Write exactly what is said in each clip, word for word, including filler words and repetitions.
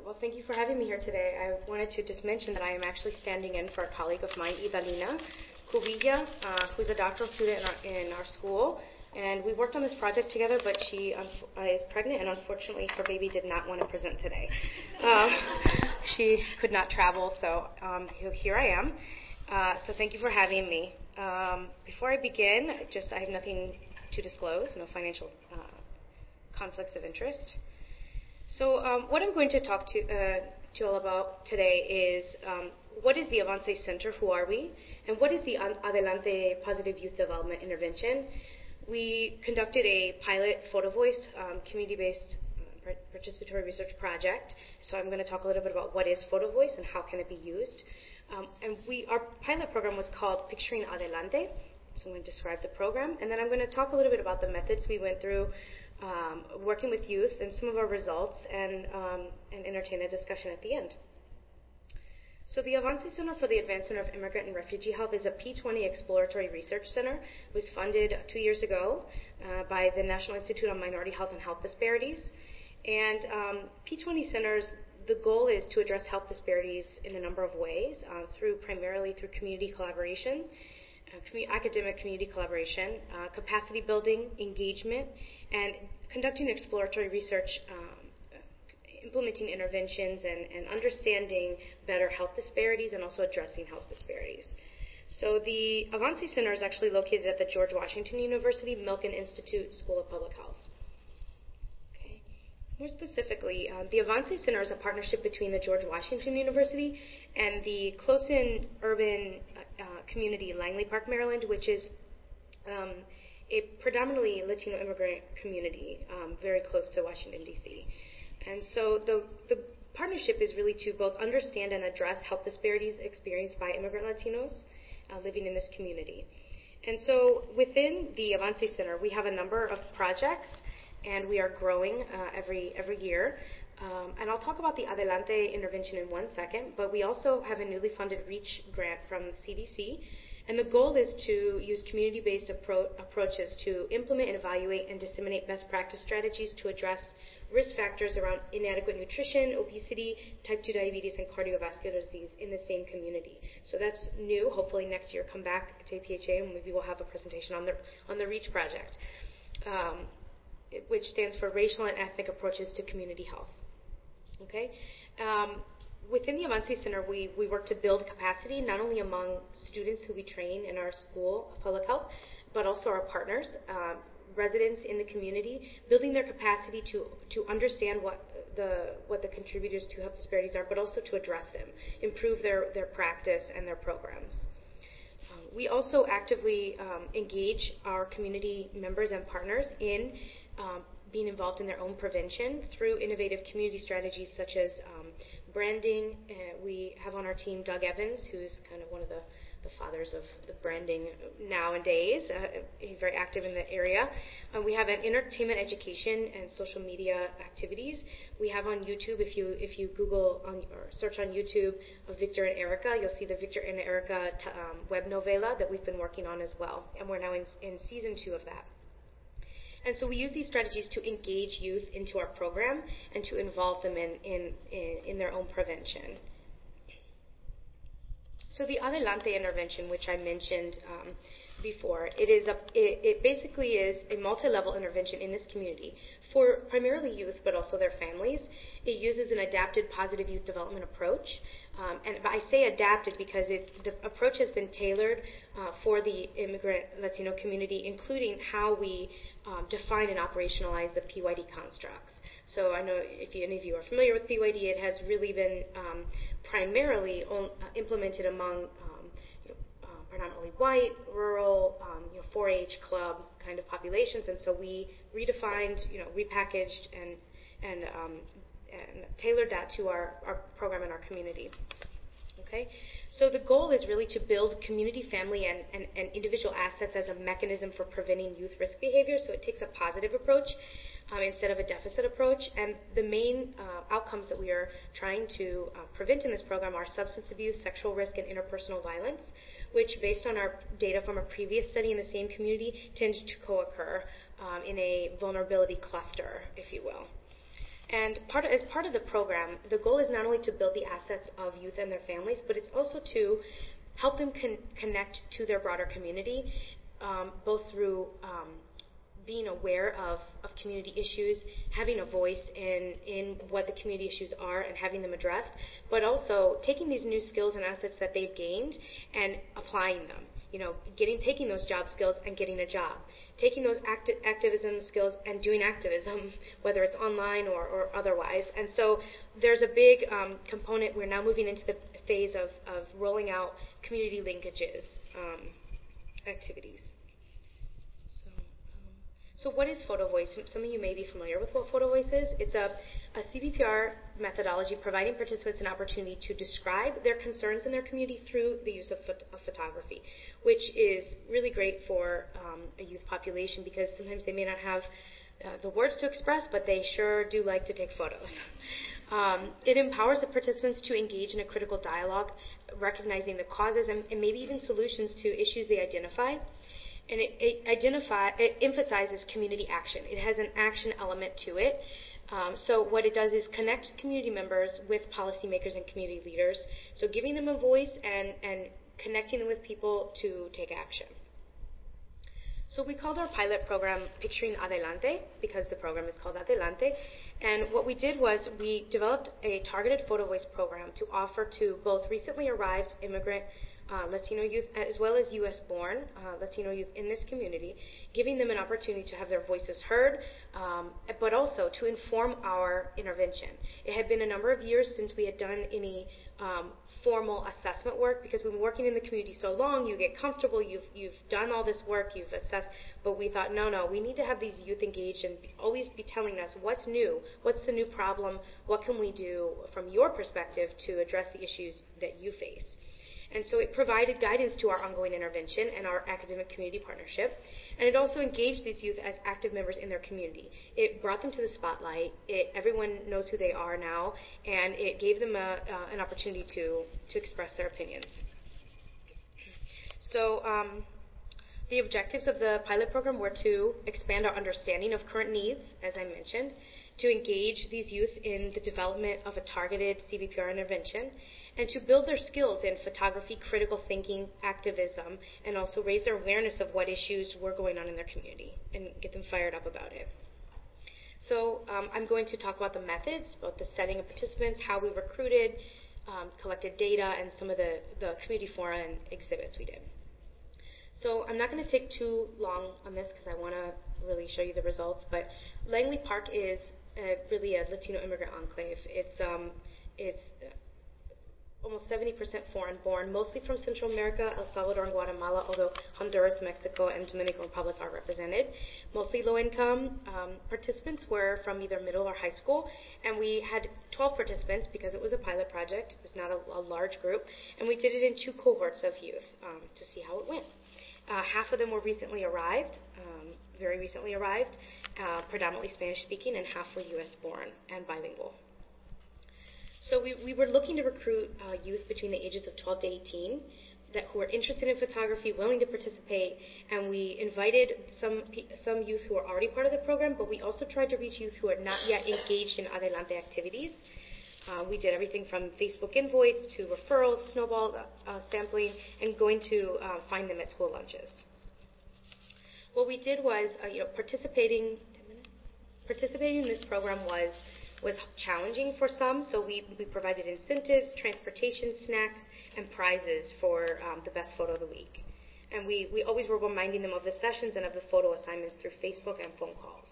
well, thank you for having me here today. I wanted to just mention that I am actually standing in for a colleague of mine, Idalina Cubilla, uh, who's a doctoral student in our, in our school. And we worked on this project together, but she um, is pregnant, and unfortunately her baby did not want to present today. Um, she could not travel, so um, here I am. Uh, so thank you for having me. Um, before I begin, just I have nothing to disclose, no financial uh, conflicts of interest. So um, what I'm going to talk to, uh, to you all about today is um, what is the Avance Center, who are we, and what is the Adelante Positive Youth Development Intervention. We conducted a pilot photo voice um, community-based uh, participatory research project. So I'm going to talk a little bit about what is photo voice and how can it be used. Um, and we, our pilot program was called Picturing Adelante. So I'm going to describe the program, and then I'm going to talk a little bit about the methods we went through um, working with youth and some of our results, and, um, and entertain a discussion at the end. So the Avance Center for the Advancement of Immigrant and Refugee Health is a P twenty Exploratory Research Center. It was funded two years ago uh, by the National Institute on Minority Health and Health Disparities. And um, P twenty centers, the goal is to address health disparities in a number of ways, uh, through primarily through community collaboration, uh, commu- academic community collaboration, uh, capacity building, engagement, and conducting exploratory research, um, implementing interventions, and, and understanding better health disparities, and also addressing health disparities. So the Avance Center is actually located at the George Washington University Milken Institute School of Public Health. Okay. More specifically, uh, the Avance Center is a partnership between the George Washington University and the close-in urban uh, community, Langley Park, Maryland, which is um, a predominantly Latino immigrant community, um, very close to Washington, D C And so the, the partnership is really to both understand and address health disparities experienced by immigrant Latinos uh, living in this community. And so within the Avance Center, we have a number of projects, and we are growing uh, every every year. Um, and I'll talk about the Adelante intervention in one second, but we also have a newly funded REACH grant from the C D C. And the goal is to use community-based appro- approaches to implement and evaluate and disseminate best practice strategies to address risk factors around inadequate nutrition, obesity, type two diabetes, and cardiovascular disease in the same community. So that's new. Hopefully next year come back to A P H A and maybe we'll have a presentation on the, on the REACH project, um, it, which stands for Racial and Ethnic Approaches to Community Health. Okay. Um, within the Avance Center, we, we work to build capacity not only among students who we train in our School of Public Health, but also our partners, um, residents in the community, building their capacity to, to understand what the what the contributors to health disparities are, but also to address them, improve their, their practice and their programs. Um, we also actively um, engage our community members and partners in um, being involved in their own prevention through innovative community strategies such as um, branding. Uh, we have on our team Doug Evans, who's kind of one of the the fathers of the branding nowadays. Uh, he's very active in the area. Um, we have an entertainment, education, and social media activities. We have on YouTube, if you if you Google on, or search on YouTube of Victor and Erica, you'll see the Victor and Erica t- um, web novela that we've been working on as well. And we're now in, in season two of that. And so we use these strategies to engage youth into our program and to involve them in, in, in, in their own prevention. So the Adelante intervention, which I mentioned um, before, it is a, it, it basically is a multi-level intervention in this community for primarily youth, but also their families. It uses an adapted positive youth development approach, um, and I say adapted because it, the approach has been tailored uh, for the immigrant Latino community, including how we um, define and operationalize the P Y D constructs. So I know if any of you are familiar with P Y D, it has really been um, primarily on, uh, implemented among um, you know, uh, predominantly white, rural, um, you know, four H club kind of populations, and so we redefined, you know, repackaged and and, um, and tailored that to our, our program and our community. Okay, so the goal is really to build community, family, and, and, and individual assets as a mechanism for preventing youth risk behavior. So it takes a positive approach um, instead of a deficit approach. And the main uh, outcomes that we are trying to uh, prevent in this program are substance abuse, sexual risk, and interpersonal violence, which, based on our data from a previous study in the same community, tend to co-occur um, in a vulnerability cluster, if you will. And part of, as part of the program, the goal is not only to build the assets of youth and their families, but it's also to help them con- connect to their broader community, um, both through um, being aware of, of community issues, having a voice in, in what the community issues are and having them addressed, but also taking these new skills and assets that they've gained and applying them. You know, getting, taking those job skills and getting a job. Taking those acti- activism skills and doing activism, whether it's online or, or otherwise. And so there's a big um, component. We're now moving into the phase of, of rolling out community linkages um, activities. So, um, so what is Photo Voice? Some of you may be familiar with what Photo Voice is. It's a, a C V P R methodology providing participants an opportunity to describe their concerns in their community through the use of, phot- of photography, which is really great for um, a youth population because sometimes they may not have uh, the words to express, but they sure do like to take photos. Um, it empowers the participants to engage in a critical dialogue, recognizing the causes and, and maybe even solutions to issues they identify. And it, it, identify, it emphasizes community action. It has an action element to it. Um, so what it does is connect community members with policymakers and community leaders, so giving them a voice and, and connecting them with people to take action. So we called our pilot program Picturing Adelante because the program is called Adelante. And what we did was we developed a targeted Photo Voice program to offer to both recently arrived immigrant uh, Latino youth as well as U S born uh, Latino youth in this community, giving them an opportunity to have their voices heard, um, but also to inform our intervention. It had been a number of years since we had done any um, formal assessment work because we've been working in the community so long, you get comfortable, you've, you've done all this work, you've assessed, but we thought, no, no, we need to have these youth engaged and be, always be telling us what's new, what's the new problem, what can we do from your perspective to address the issues that you face. And so it provided guidance to our ongoing intervention and our academic community partnership. And it also engaged these youth as active members in their community. It brought them to the spotlight. It, everyone knows who they are now, and it gave them a, uh, an opportunity to, to express their opinions. So um, the objectives of the pilot program were to expand our understanding of current needs, as I mentioned, to engage these youth in the development of a targeted C V P R intervention, and to build their skills in photography, critical thinking, activism, and also raise their awareness of what issues were going on in their community and get them fired up about it. So um, I'm going to talk about the methods, both the setting of participants, how we recruited, um, collected data, and some of the, the community fora and exhibits we did. So I'm not going to take too long on this because I want to really show you the results, but Langley Park is uh, really a Latino immigrant enclave. It's, um, it's almost seventy percent foreign-born, mostly from Central America, El Salvador and Guatemala, although Honduras, Mexico, and Dominican Republic are represented. Mostly low-income um, participants were from either middle or high school, and we had twelve participants because it was a pilot project. It was not a, a large group, and we did it in two cohorts of youth um, to see how it went. Uh, half of them were recently arrived, um, very recently arrived, uh, predominantly Spanish-speaking, and half were U S born and bilingual. So we, we were looking to recruit uh, youth between the ages of twelve to eighteen that who are interested in photography, willing to participate, and we invited some some youth who are already part of the program, but we also tried to reach youth who are not yet engaged in Adelante activities. Uh, we did everything from Facebook invites to referrals, snowball uh, sampling, and going to uh, find them at school lunches. What we did was, uh, you know, participating participating in this program was was challenging for some, so we, we provided incentives, transportation, snacks, and prizes for um, the best photo of the week. And we, we always were reminding them of the sessions and of the photo assignments through Facebook and phone calls.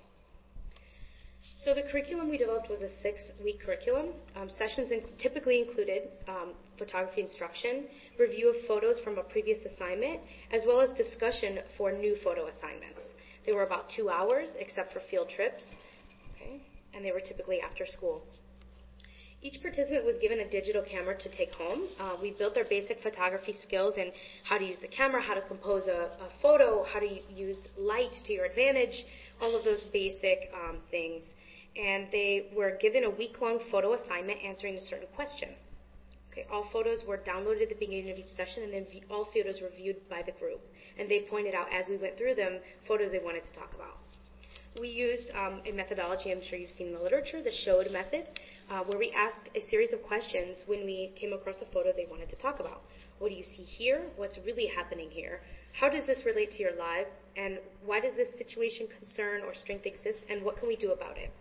So the curriculum we developed was a six-week curriculum. Um, sessions inc- typically included um, photography instruction, review of photos from a previous assignment, as well as discussion for new photo assignments. They were about two hours, except for field trips. Okay. And they were typically after school. Each participant was given a digital camera to take home. Uh, we built their basic photography skills in how to use the camera, how to compose a, a photo, how to use light to your advantage, all of those basic um, things. And they were given a week-long photo assignment answering a certain question. Okay, all photos were downloaded at the beginning of each session, and then v- all photos were viewed by the group. And they pointed out as we went through them photos they wanted to talk about. We used um, a methodology I'm sure you've seen in the literature, the SHOWED method, uh, where we asked a series of questions when we came across a photo they wanted to talk about. What do you see here? What's really happening here? How does this relate to your lives? And why does this situation, concern, or strength exist? And what can we do about it?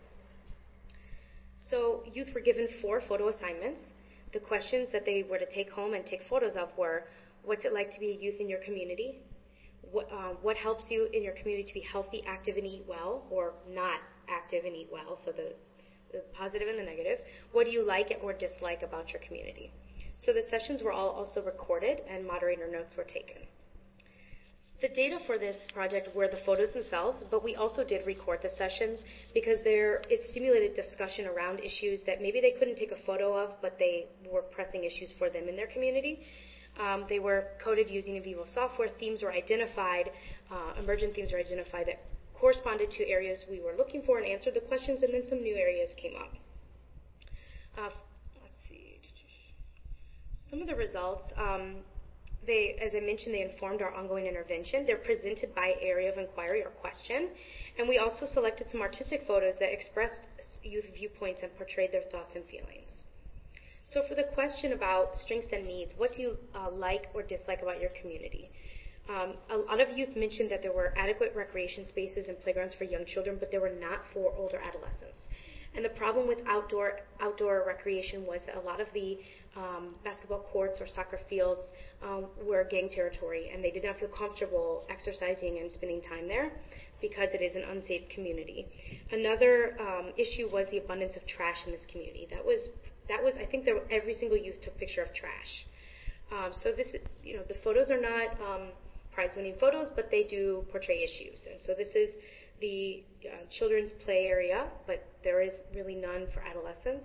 So youth were given four photo assignments. The questions that they were to take home and take photos of were, what's it like to be a youth in your community? What, uh, what helps you in your community to be healthy, active, and eat well, or not active and eat well, so the, the positive and the negative. What do you like or dislike about your community? So the sessions were all also recorded, and moderator notes were taken. The data for this project were the photos themselves, but we also did record the sessions because there, it stimulated discussion around issues that maybe they couldn't take a photo of, but they were pressing issues for them in their community. Um, they were coded using in vivo software. Themes were identified, uh, emergent themes were identified that corresponded to areas we were looking for and answered the questions, and then some new areas came up. Uh, let's see. Some of the results, um, they, as I mentioned, they informed our ongoing intervention. They're presented by area of inquiry or question, and we also selected some artistic photos that expressed youth viewpoints and portrayed their thoughts and feelings. So for the question about strengths and needs, what do you uh, like or dislike about your community? Um, a lot of youth mentioned that there were adequate recreation spaces and playgrounds for young children, but they were not for older adolescents. And the problem with outdoor outdoor recreation was that a lot of the um, basketball courts or soccer fields um, were gang territory, and they did not feel comfortable exercising and spending time there because it is an unsafe community. Another um, issue was the abundance of trash in this community. That was That was, I think, there, every single youth took a picture of trash. Um, so this, you know, the photos are not um, prize-winning photos, but they do portray issues. And so this is the uh, children's play area, but there is really none for adolescents.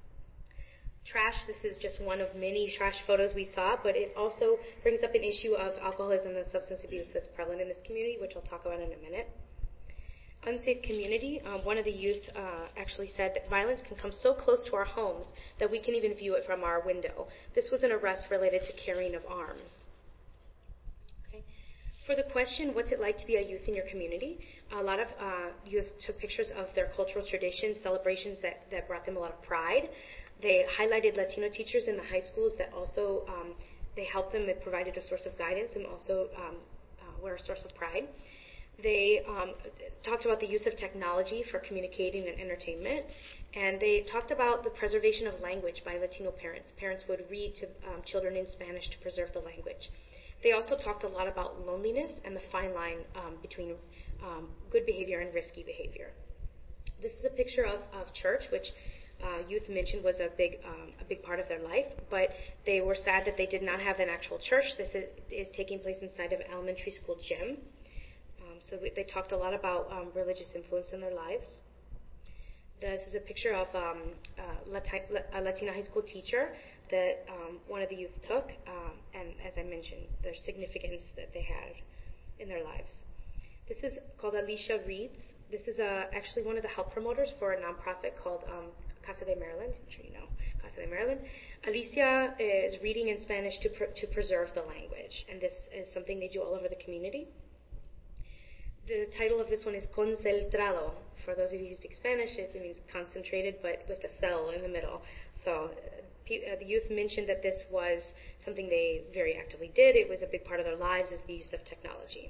Trash, this is just one of many trash photos we saw, but it also brings up an issue of alcoholism and substance abuse that's prevalent in this community, which I'll talk about in a minute. Unsafe community, um, one of the youth uh, actually said that violence can come so close to our homes that we can even view it from our window. This was an arrest related to carrying of arms. Okay. For the question, what's it like to be a youth in your community? A lot of uh, youth took pictures of their cultural traditions, celebrations that, that brought them a lot of pride. They highlighted Latino teachers in the high schools that also, um, they helped them, it provided a source of guidance and also um, uh, were a source of pride. They um, talked about the use of technology for communicating and entertainment, and they talked about the preservation of language by Latino parents. Parents would read to um, children in Spanish to preserve the language. They also talked a lot about loneliness and the fine line um, between um, good behavior and risky behavior. This is a picture of, of church, which uh, youth mentioned was a big, um, a big part of their life, but they were sad that they did not have an actual church. This is, is taking place inside of an elementary school gym. Um, so we, they talked a lot about um, religious influence in their lives. This is a picture of um, uh, Lati- a Latina high school teacher that um, one of the youth took, um, and as I mentioned, their significance that they had in their lives. This is called Alicia Reads. This is uh, actually one of the health promoters for a nonprofit called um, Casa de Maryland. I'm sure you know Casa de Maryland. Alicia is reading in Spanish to, pr- to preserve the language, and this is something they do all over the community. The title of this one is Concentrado. For those of you who speak Spanish, it means concentrated, but with a cell in the middle. So uh, uh, the youth mentioned that this was something they very actively did. It was a big part of their lives, is the use of technology.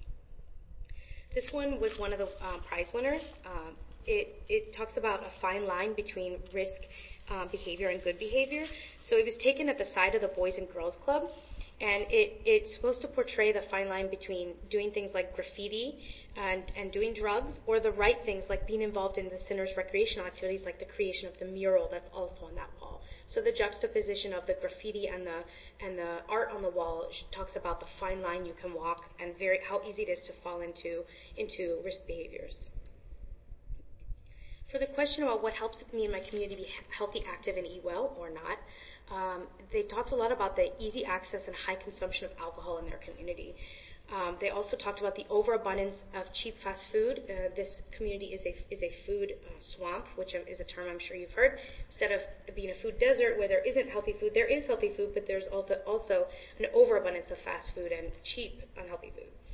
This one was one of the um, prize winners. Um, it, it talks about a fine line between risk um, behavior and good behavior. So it was taken at the side of the Boys and Girls Club. And it, it's supposed to portray the fine line between doing things like graffiti and, and doing drugs, or the right things like being involved in the center's recreational activities, like the creation of the mural that's also on that wall. So the juxtaposition of the graffiti and the and the art on the wall talks about the fine line you can walk and very how easy it is to fall into into risk behaviors. For the question about what helps me and my community be healthy, active, and eat well or not, Um, they talked a lot about the easy access and high consumption of alcohol in their community. Um, they also talked about the overabundance of cheap fast food. Uh, this community is a is a food uh, swamp, which is a term I'm sure you've heard. Instead of being a food desert where there isn't healthy food, there is healthy food, but there's also also an overabundance of fast food and cheap, unhealthy food.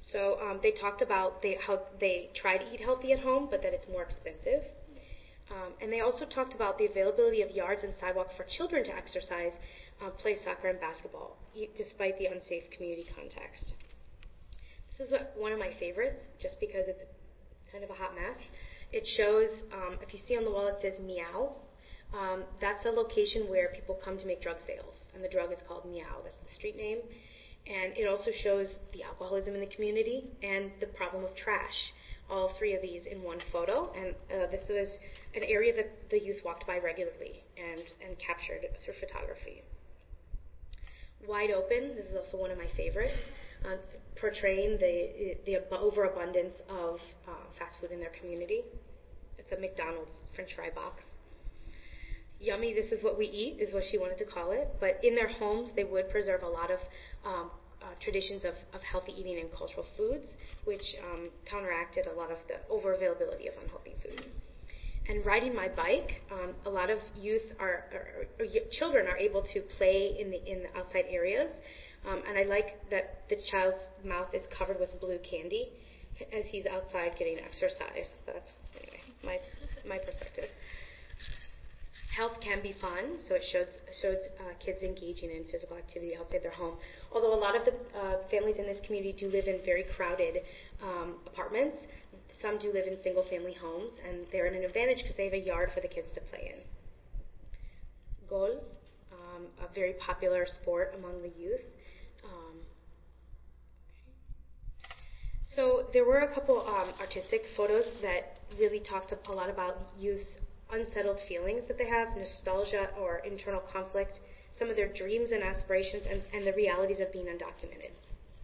So um, they talked about they, how they try to eat healthy at home, but that it's more expensive. Um, and they also talked about the availability of yards and sidewalks for children to exercise, uh, play soccer and basketball, e- despite the unsafe community context. This is a, one of my favorites, just because it's kind of a hot mess. It shows, um, if you see on the wall, it says Meow. Um, that's a location where people come to make drug sales, and the drug is called Meow. That's the street name. And it also shows the alcoholism in the community and the problem of trash. All three of these in one photo, and uh, this was an area that the youth walked by regularly and, and captured through photography. Wide Open, this is also one of my favorites, uh, portraying the, the overabundance of uh, fast food in their community. It's a McDonald's French fry box. Yummy, This Is What We Eat is what she wanted to call it, but in their homes they would preserve a lot of um, uh, traditions of, of healthy eating and cultural foods, which um, counteracted a lot of the overavailability of unhealthy food. And riding my bike, um, a lot of youth are, or, or, or children are able to play in the in the outside areas, um, and I like that the child's mouth is covered with blue candy as he's outside getting exercise. That's anyway my my perspective. Health can be fun, so it shows shows uh, kids engaging in physical activity outside their home. Although a lot of the uh, families in this community do live in very crowded um, apartments, some do live in single-family homes, and they're at an advantage because they have a yard for the kids to play in. Gol, um, a very popular sport among the youth. Um, so there were a couple um, artistic photos that really talked a lot about youth's unsettled feelings that they have, nostalgia or internal conflict, some of their dreams and aspirations, and, and the realities of being undocumented.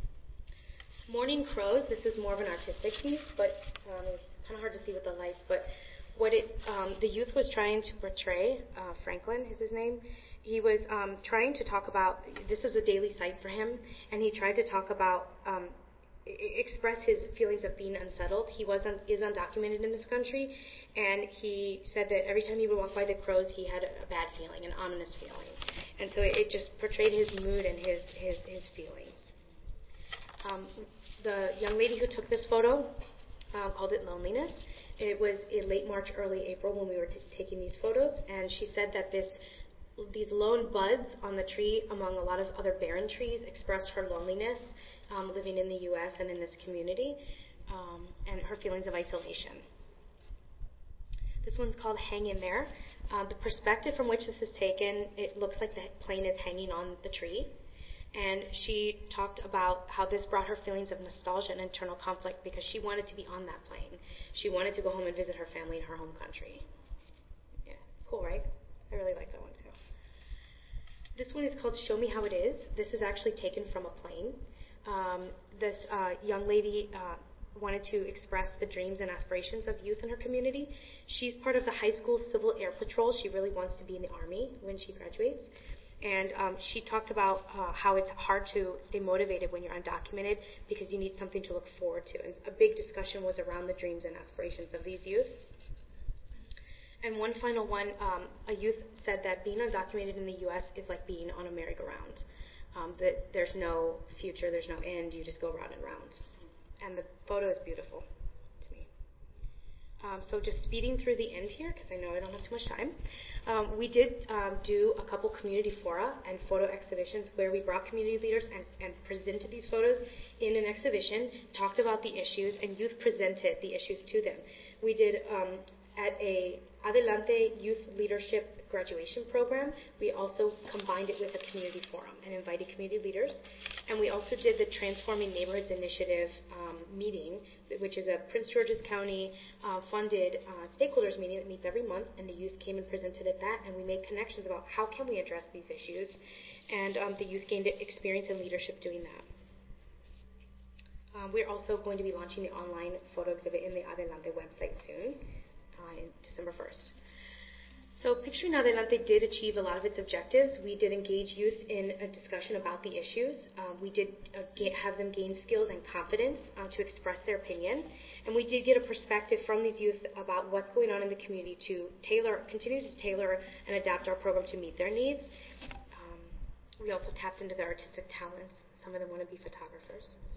Morning Crows, this is more of an artistic piece, but um, it's kind of hard to see with the lights, but what it, um, the youth was trying to portray, uh, Franklin is his name, he was um, trying to talk about, this is a daily sight for him, and he tried to talk about, um, express his feelings of being unsettled. He was un- is undocumented in this country, and he said that every time he would walk by the crows, he had a, a bad feeling, an ominous feeling. And so it, it just portrayed his mood and his, his, his feelings. Um, the young lady who took this photo um, called it Loneliness. It was in late March, early April when we were t- taking these photos, and she said that this these lone buds on the tree among a lot of other barren trees expressed her loneliness um, living in the U S and in this community, um, and her feelings of isolation. This one's called Hang in There. Uh, the perspective from which this is taken, it looks like the plane is hanging on the tree. And she talked about how this brought her feelings of nostalgia and internal conflict because she wanted to be on that plane. She wanted to go home and visit her family in her home country. Yeah, cool, right? I really like that one too. This one is called Show Me How It Is. This is actually taken from a plane. Um, this uh, young lady uh, wanted to express the dreams and aspirations of youth in her community. She's part of the high school Civil Air Patrol. She really wants to be in the Army when she graduates. And um, she talked about uh, how it's hard to stay motivated when you're undocumented because you need something to look forward to. And a big discussion was around the dreams and aspirations of these youth. And one final one, um, a youth said that being undocumented in the U S is like being on a merry-go-round. Um, that there's no future, there's no end, you just go round and round. And the photo is beautiful to me. Um, so just speeding through the end here, because I know I don't have too much time. Um, we did um, do a couple community fora and photo exhibitions where we brought community leaders and, and presented these photos in an exhibition, talked about the issues, and youth presented the issues to them. We did um, at a Adelante Youth Leadership graduation program. We also combined it with a community forum and invited community leaders. And we also did the Transforming Neighborhoods Initiative um, meeting, which is a Prince George's County uh, funded uh, stakeholders meeting that meets every month, and the youth came and presented at that, and we made connections about how can we address these issues, and um, the youth gained experience and leadership doing that. Um, we're also going to be launching the online photo exhibit in the Adelante website soon, uh, in December first. So Picturing Adelante did achieve a lot of its objectives. We did engage youth in a discussion about the issues. Um, we did uh, get, have them gain skills and confidence uh, to express their opinion. And we did get a perspective from these youth about what's going on in the community to tailor, continue to tailor and adapt our program to meet their needs. Um, we also tapped into their artistic talents. Some of them want to be photographers.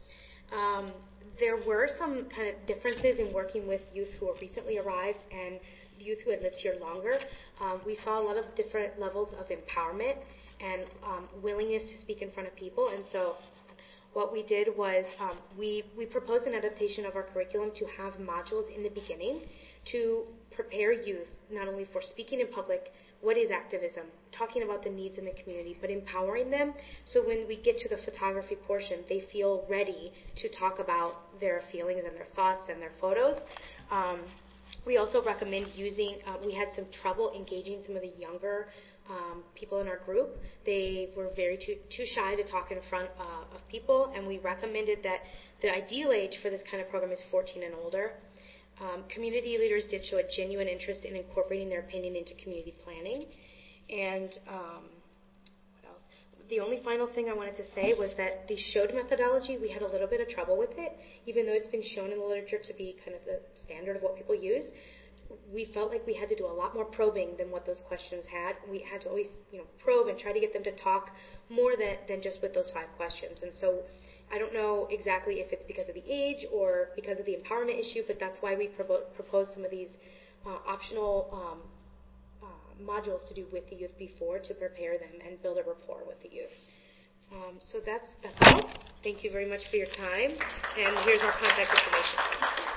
Um, there were some kind of differences in working with youth who have recently arrived and youth who had lived here longer. Um, we saw a lot of different levels of empowerment and um, willingness to speak in front of people. And so what we did was um, we, we proposed an adaptation of our curriculum to have modules in the beginning to prepare youth not only for speaking in public, what is activism, talking about the needs in the community, but empowering them so when we get to the photography portion, they feel ready to talk about their feelings and their thoughts and their photos. Um, we also recommend using, uh, we had some trouble engaging some of the younger um, people in our group. They were very too, too shy to talk in front uh, of people, and we recommended that the ideal age for this kind of program is fourteen and older. Um, community leaders did show a genuine interest in incorporating their opinion into community planning. And um, what else? The only final thing I wanted to say was that the SHOWED methodology, we had a little bit of trouble with it, even though it's been shown in the literature to be kind of the standard of what people use. We felt like we had to do a lot more probing than what those questions had. We had to always, you know, probe and try to get them to talk more than, than just with those five questions. And so I don't know exactly if it's because of the age or because of the empowerment issue, but that's why we propo- proposed some of these uh, optional um, uh, modules to do with the youth before to prepare them and build a rapport with the youth. Um, so that's, that's all. Thank you very much for your time, and here's our contact information.